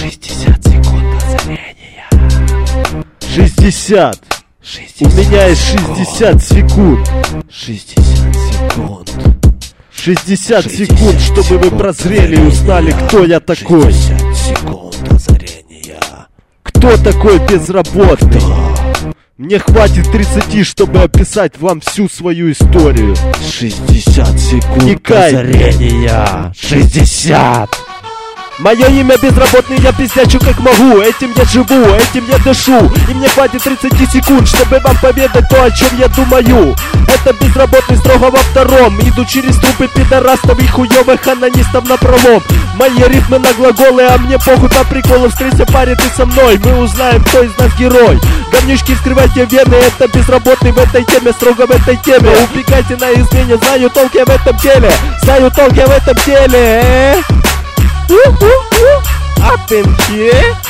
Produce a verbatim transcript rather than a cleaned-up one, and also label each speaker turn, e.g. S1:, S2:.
S1: шестьдесят секунд озарения.
S2: шестьдесят. У меня есть шестьдесят секунд.
S1: шестьдесят секунд.
S2: шестьдесят секунд, чтобы вы прозрели и узнали, кто я такой.
S1: шестьдесят секунд озарения.
S2: Кто такой безработный? Мне хватит тридцати, чтобы описать вам всю свою историю.
S1: шестьдесят секунд
S2: Никай.
S1: озарения. шестьдесят.
S2: Мое имя безработный, я пиздячу как могу. Этим я живу, этим я дышу. И мне хватит тридцати секунд, чтобы вам поведать то, о чем я думаю. Это безработный строго во втором. Иду через трупы пидорастов и хуёвых анонистов напролом. Мои рифмы на глаголы, а мне похуй по приколу. Встреться, парень, ты со мной, мы узнаем, кто из нас герой. Говнючки, вскрывайте вены, это безработный в этой теме, строго в этой теме. Убегайте на измене, знаю толк я в этом деле. Знаю толк я в этом деле. Up in here.